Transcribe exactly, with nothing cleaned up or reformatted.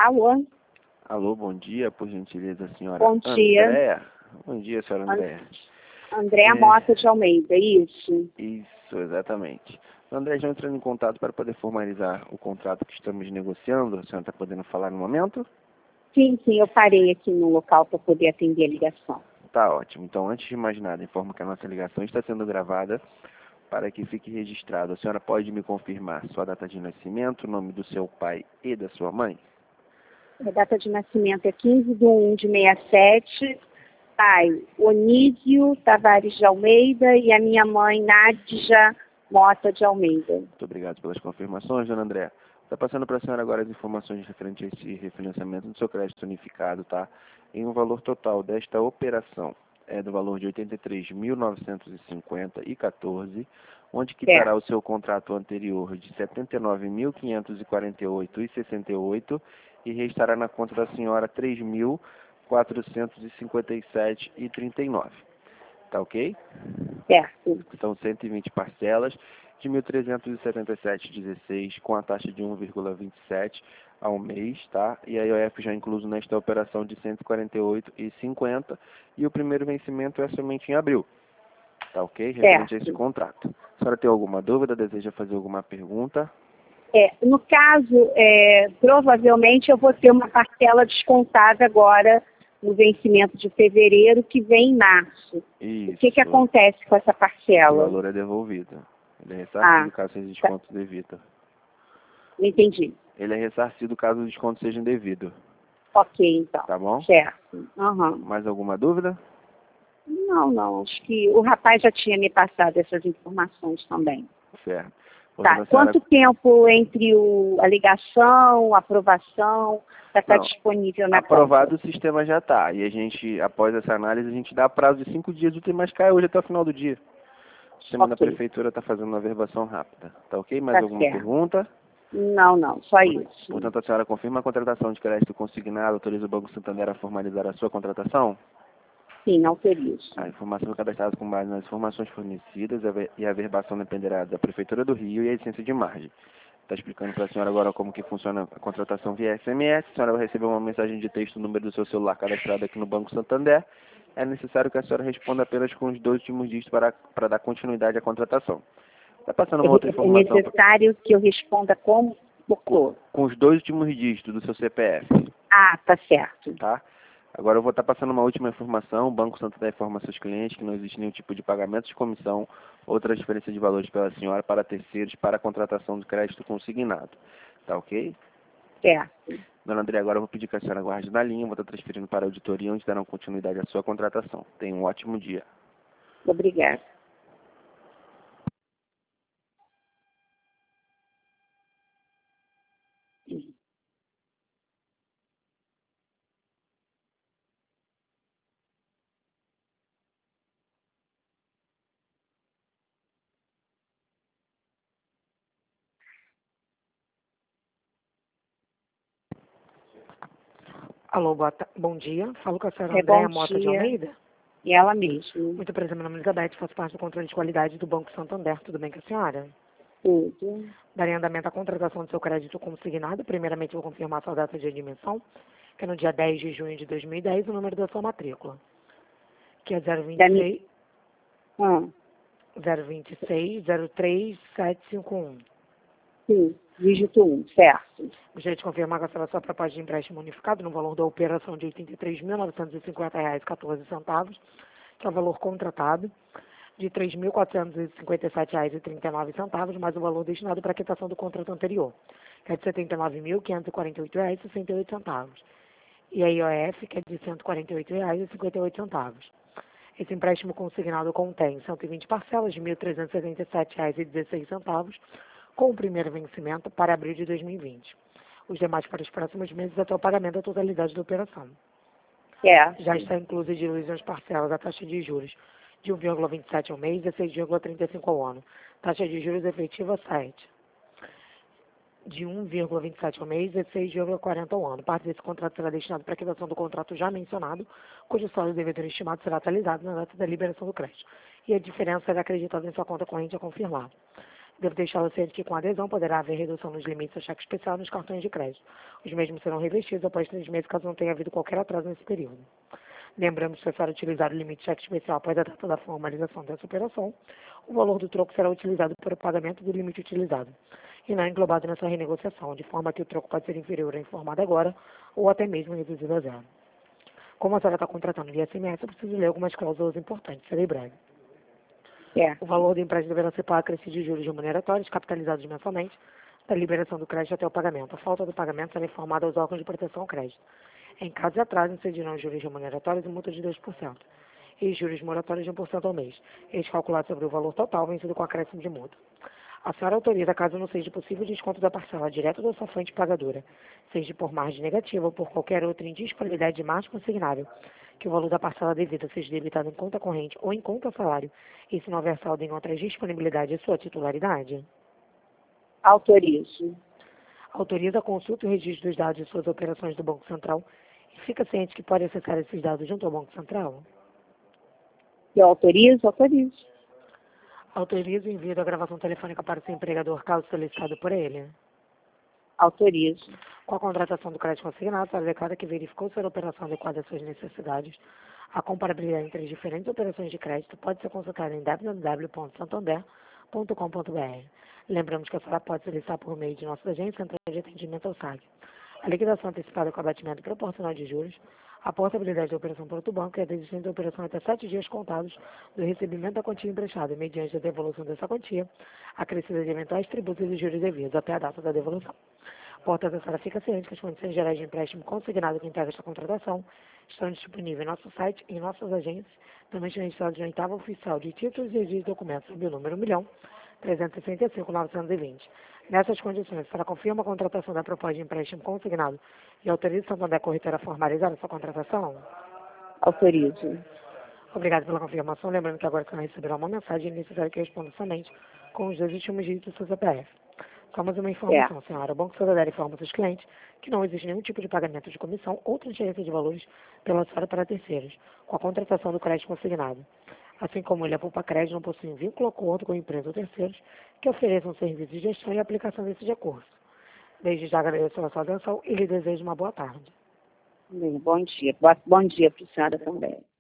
Alô? Alô, bom dia, por gentileza, senhora Bom dia. Andréa. Bom dia, senhora Andréa. Andréa É. Mota de Almeida, isso? Isso, exatamente. André, já entrando em contato para poder formalizar o contrato que estamos negociando. A senhora está podendo falar no momento? Sim, sim, eu parei aqui no local para poder atender a ligação. Tá ótimo. Então, antes de mais nada, informo que a nossa ligação está sendo gravada para que fique registrado. A senhora pode me confirmar sua data de nascimento, o nome do seu pai e da sua mãe? A data de nascimento é quinze de um de sessenta e sete. Pai, Onísio Tavares de Almeida, e a minha mãe, Nádia Mota de Almeida. Muito obrigado pelas confirmações, dona André. Está passando para a senhora agora as informações referentes a esse refinanciamento do seu crédito unificado, tá? Em um valor total desta operação é do valor de oitenta e três mil novecentos e cinquenta e quatorze, onde quitará Certo. o seu contrato anterior de setenta e nove mil quinhentos e quarenta e oito e sessenta e oito e restará na conta da senhora três mil quatrocentos e cinquenta e sete e trinta e nove. Tá ok? Certo. São cento e vinte parcelas de mil trezentos e setenta e sete vírgula dezesseis com a taxa de um vírgula vinte e sete ao mês, tá? E a I O F já incluso nesta operação de cento e quarenta e oito vírgula cinquenta e o primeiro vencimento é somente em abril. Tá ok? Referente a esse contrato. A senhora tem alguma dúvida? Deseja fazer alguma pergunta? É, no caso, é, provavelmente eu vou ter uma parcela descontada agora no vencimento de fevereiro, que vem em março. Isso. O que, que acontece com essa O parcela? valor é devolvido. Ele é ressarcido Ah, caso seja tá. desconto devido. Não entendi. Ele é ressarcido caso o desconto seja indevido. Ok, então. Tá bom? Certo. Uhum. Mais alguma dúvida? Não, não. Acho que o rapaz já tinha me passado essas informações também. Certo. Tá. Portanto, a senhora- Quanto tempo entre o, a ligação, a aprovação, para estar Não, disponível na aprovado conta? o sistema já está. E a gente, após essa análise, a gente dá prazo de cinco dias úteis, mas cai hoje até o final do dia. O sistema da Ok. prefeitura está fazendo uma averbação rápida. Tá ok? Mais Tá alguma certo. pergunta? Não, não. Só isso. Portanto, a senhora confirma a contratação de crédito consignado, autoriza o Banco Santander a formalizar a sua contratação? Sim, autorizo. A informação é cadastrada com base nas informações fornecidas e a averbação dependerá da Prefeitura do Rio e a licença de margem. Está explicando para a senhora agora como que funciona a contratação via S M S. A senhora vai receber uma mensagem de texto, o número do seu celular cadastrado aqui no Banco Santander. É necessário que a senhora responda apenas com os dois últimos dígitos para, para dar continuidade à contratação. Está passando uma outra É, é informação necessário que eu responda como doutor. com os dois últimos dígitos do seu C P F, Ah, tá certo. tá? Agora eu vou estar passando uma última informação. O Banco Santander informa seus clientes que não existe nenhum tipo de pagamento de comissão ou transferência de valores pela senhora para terceiros para a contratação de crédito consignado. Tá ok? Certo. Dona André, agora eu vou pedir que a senhora aguarde na linha. Vou estar transferindo para a auditoria, onde darão continuidade à sua contratação. Tenha um ótimo dia. Obrigada. Alô, boa ta- bom dia. Falo com a senhora É, Andréa bom Mota de dia. Almeida. E ela mesma. Muito prazer, meu nome é Elizabeth, faço parte do controle de qualidade do Banco Santander. Tudo bem com a senhora? Tudo. Darei andamento à contratação do seu crédito consignado. Primeiramente, vou confirmar sua data de admissão, que é no dia dez de junho de dois mil e dez, o número da sua matrícula, que é zero vinte Da e mi- seis Ah, zero vinte e seis zero três sete cinco um. sim. Dígito um, certo. Gostaria de confirmar que a senhora sua proposta de empréstimo unificado no valor da operação de oitenta e três mil novecentos e cinquenta reais e quatorze centavos, que é o valor contratado, de três mil quatrocentos e cinquenta e sete reais e trinta e nove centavos, mais o valor destinado para a quitação do contrato anterior, que é de setenta e nove mil quinhentos e quarenta e oito reais e sessenta e oito centavos. E a I O F, que é de cento e quarenta e oito reais e cinquenta e oito centavos. Esse empréstimo consignado contém cento e vinte parcelas de mil trezentos e setenta e sete reais e dezesseis centavos, com o primeiro vencimento para abril de dois mil e vinte. Os demais para os próximos meses até o pagamento da totalidade da operação. Certo. Já está incluso de divisões parcelas a taxa de juros de um vírgula vinte e sete ao mês e seis vírgula trinta e cinco ao ano. Taxa de juros efetiva sete. De um vírgula vinte e sete ao mês e seis vírgula quarenta ao ano. Parte desse contrato será destinado para a quitação do contrato já mencionado, cujo saldo devedor estimado será atualizado na data da liberação do crédito. E a diferença será acreditada em sua conta corrente a confirmar. Devo deixá-lo ciente que com a adesão poderá haver redução nos limites do cheque especial nos cartões de crédito. Os mesmos serão revestidos após três meses, caso não tenha havido qualquer atraso nesse período. Lembramos que se for utilizar o limite de cheque especial após a data da formalização dessa operação, o valor do troco será utilizado para o pagamento do limite utilizado, e não englobado nessa renegociação, de forma que o troco pode ser inferior ao informado agora, ou até mesmo reduzido a zero. Como a senhora está contratando via S M S, eu preciso ler algumas cláusulas importantes, serei breve. É. O valor do empréstimo deverá ser pago acrescido de juros remuneratórios, capitalizados mensalmente, da liberação do crédito até o pagamento. A falta do pagamento será informada aos órgãos de proteção ao crédito. Em caso de atraso, incidirão juros remuneratórios e multa de dois por cento, e juros moratórios de um por cento ao mês, eles calculados sobre o valor total, vencido com acréscimo de multa. A senhora autoriza, caso não seja possível, desconto da parcela direto da sua fonte pagadora, seja por margem negativa ou por qualquer outra indisponibilidade de margem consignável, que o valor da parcela devida seja debitado em conta corrente ou em conta salário, e se não houver saldo em outras disponibilidade de sua titularidade. Autorizo. Autoriza a consulta e o registro dos dados de suas operações do Banco Central e fica ciente que pode acessar esses dados junto ao Banco Central. Eu autorizo? Autorizo. Autoriza o envio da gravação telefônica para o seu empregador, caso solicitado por ele. Autorizo. Com a contratação do crédito consignado, a senhora declara que verificou se a operação adequada às suas necessidades. A comparabilidade entre as diferentes operações de crédito pode ser consultada em w w w ponto santander ponto com ponto b r. Lembramos que a senhora pode solicitar por meio de nossa agência Central de Atendimento ao S A G. A liquidação antecipada com abatimento proporcional de juros, a portabilidade da operação por outro banco e a desistência da operação até sete dias contados do recebimento da quantia emprestada, mediante a devolução dessa quantia, acrescida de eventuais tributos e juros devidos até a data da devolução. Portanto, a senhora fica ciente que as condições gerais de empréstimo consignado que integra esta contratação estão disponíveis em nosso site e em nossas agências, também estão registrados no oitavo oficial de títulos e de documentos sob o número um milhão trezentos e sessenta e cinco mil novecentos e vinte. Nessas condições, a senhora confirma a contratação da proposta de empréstimo consignado e autoriza o Santander Corretora a formalizar essa contratação? Autorizo. Obrigado pela confirmação. Lembrando que agora a senhora receberá uma mensagem necessária que responda somente com os dois últimos dígitos do seu C P F. Só mais uma informação, é. senhora. O Banco Santander informa seus clientes que não existe nenhum tipo de pagamento de comissão ou transferência de valores pela senhora para terceiros, com a contratação do crédito consignado. Assim como ele, a Poupa Crédito não possui vínculo ou acordo com empresas ou terceiros que ofereçam serviços de gestão e aplicação desses recursos. Desde já agradeço a sua atenção e lhe desejo uma boa tarde. Bem, bom dia. Bom dia para a senhora também.